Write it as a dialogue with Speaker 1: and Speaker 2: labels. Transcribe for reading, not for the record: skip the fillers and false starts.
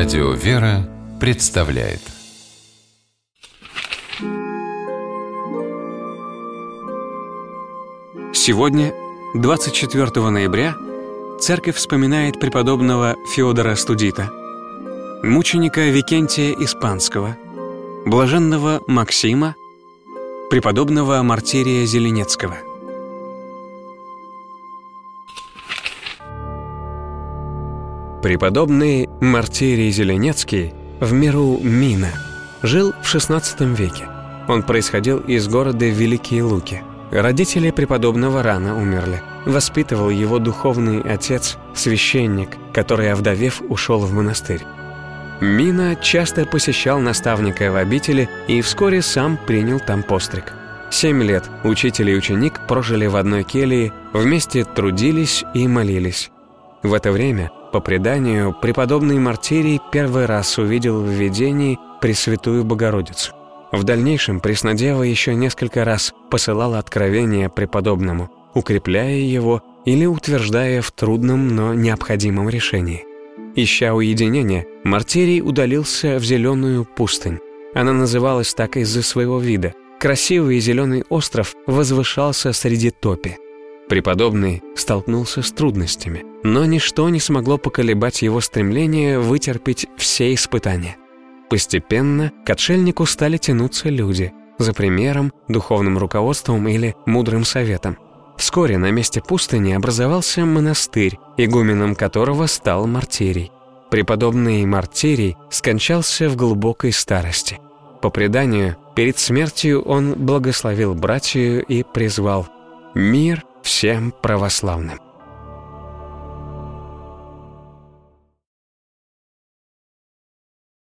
Speaker 1: Радио «Вера» представляет.
Speaker 2: Сегодня, 24 ноября, Церковь вспоминает преподобного Феодора Студита, мученика Викентия Испанского, блаженного Максима, преподобного Мартирия Зеленецкого. Преподобный Мартирий Зеленецкий в миру Мина жил в XVI веке. Он происходил из города Великие Луки. Родители преподобного рано умерли. Воспитывал его духовный отец, священник, который, овдовев, ушел в монастырь. Мина часто посещал наставника в обители и вскоре сам принял там постриг. 7 лет учитель и ученик прожили в одной келье, вместе трудились и молились. В это время, по преданию, преподобный Мартирий первый раз увидел в видении Пресвятую Богородицу. В дальнейшем Преснодева еще несколько раз посылала откровения преподобному, укрепляя его или утверждая в трудном, но необходимом решении. Ища уединения, Мартирий удалился в зеленую пустынь. Она называлась так из-за своего вида. Красивый зеленый остров возвышался среди топи. Преподобный столкнулся с трудностями, но ничто не смогло поколебать его стремление вытерпеть все испытания. Постепенно к отшельнику стали тянуться люди за примером, духовным руководством или мудрым советом. Вскоре на месте пустыни образовался монастырь, игуменом которого стал Мартирий. Преподобный Мартирий скончался в глубокой старости. По преданию, перед смертью он благословил братью и призвал: «Мир всем православным».